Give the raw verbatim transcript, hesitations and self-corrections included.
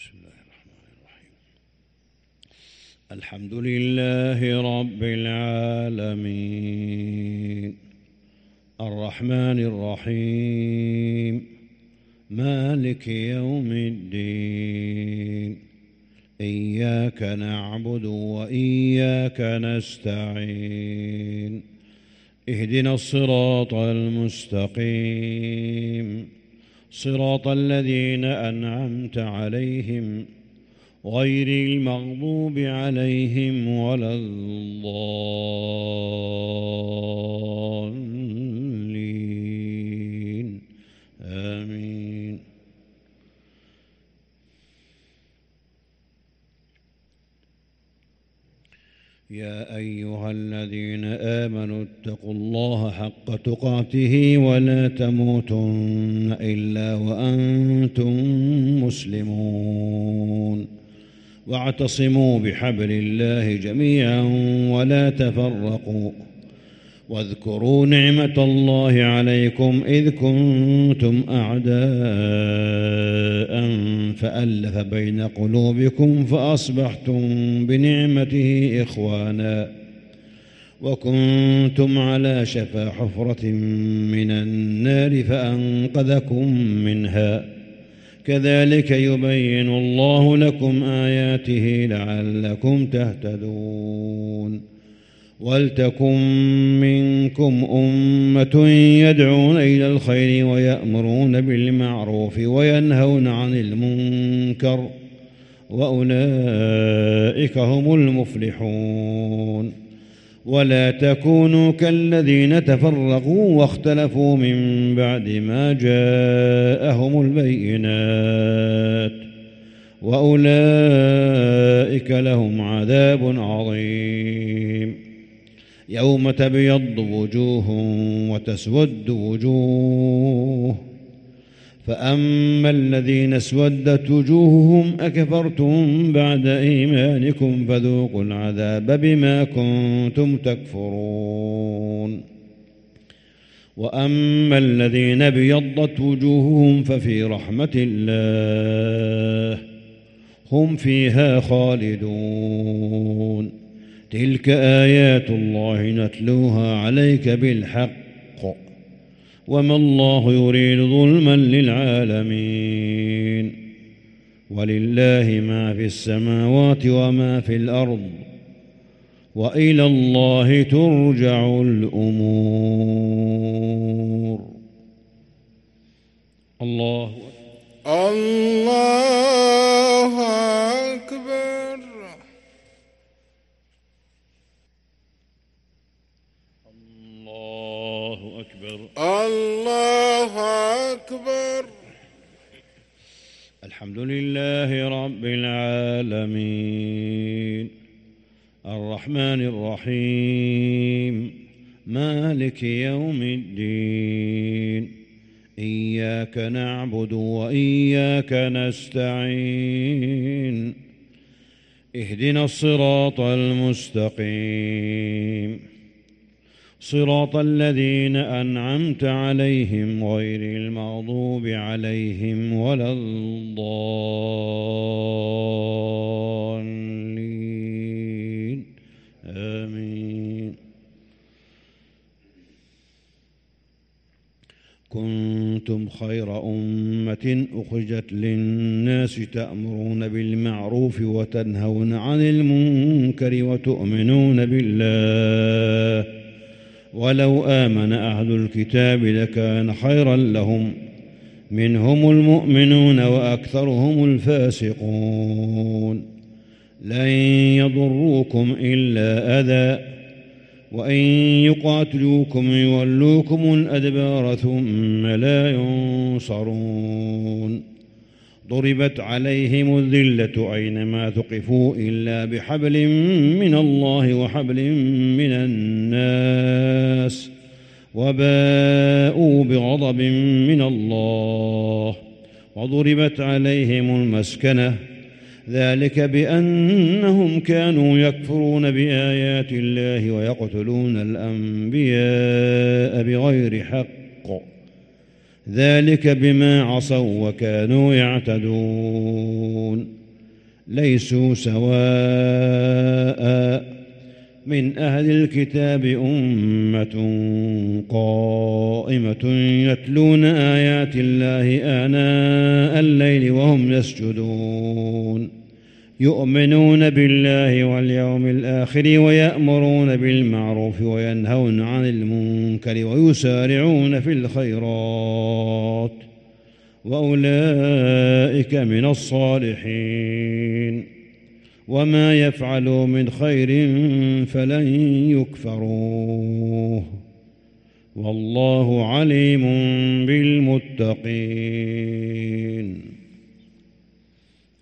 بسم الله الرحمن الرحيم. الحمد لله رب العالمين الرحمن الرحيم مالك يوم الدين إياك نعبد وإياك نستعين اهدنا الصراط المستقيم صراط الذين أنعمت عليهم غير المغضوب عليهم ولا الضالين آمين. يا أيها الذين آمنوا اتقوا الله حق تقاته ولا تموتن إلا وأنتم مسلمون واعتصموا بحبل الله جميعا ولا تفرقوا واذكروا نعمة الله عليكم إذ كنتم أعداء فألف بين قلوبكم فأصبحتم بنعمته إخوانا وكنتم على شفا حفرة من النار فأنقذكم منها كذلك يبين الله لكم آياته لعلكم تهتدون. ولتكن منكم أمة يدعون إلى الخير ويأمرون بالمعروف وينهون عن المنكر وأولئك هم المفلحون. ولا تكونوا كالذين تفرقوا واختلفوا من بعد ما جاءهم البينات وأولئك لهم عذاب عظيم. يوم تبيض وجوه وتسود وجوه فأما الذين اسودت وجوههم أكفرتم بعد إيمانكم فذوقوا العذاب بما كنتم تكفرون. وأما الذين ابيضت وجوههم ففي رحمة الله هم فيها خالدون. تلك آيات الله نتلوها عليك بالحق وما الله يريد ظلما للعالمين. ولله ما في السماوات وما في الأرض وإلى الله ترجع الأمور. الله الله أكبر. الله أكبر. الله أكبر. الحمد لله رب العالمين الرحمن الرحيم مالك يوم الدين إياك نعبد وإياك نستعين اهدنا الصراط المستقيم صراط الذين أنعمت عليهم غير المغضوب عليهم ولا الضالين آمين. كنتم خير أمة أخرجت للناس تأمرون بالمعروف وتنهون عن المنكر وتؤمنون بالله ولو آمن أهل الكتاب لكان خيرا لهم منهم المؤمنون وأكثرهم الفاسقون. لن يضروكم إلا أذى وإن يقاتلوكم يولوكم الأدبار ثم لا ينصرون. ضربت عليهم الذلة أينما ثقفوا إلا بحبل من الله وحبل من الناس وباءوا بغضب من الله وضربت عليهم المسكنة ذلك بأنهم كانوا يكفرون بآيات الله ويقتلون الأنبياء بغير حق ذلك بما عصوا وكانوا يعتدون ليسوا سواء من أهل الكتاب أمة قائمة يتلون آيات الله آناء الليل وهم يسجدون يؤمنون بالله واليوم الآخر ويأمرون بالمعروف وينهون عن المنكر ويسارعون في الخيرات وأولئك من الصالحين وما يفعلوا من خير فلن يكفروه والله عليم بالمتقين.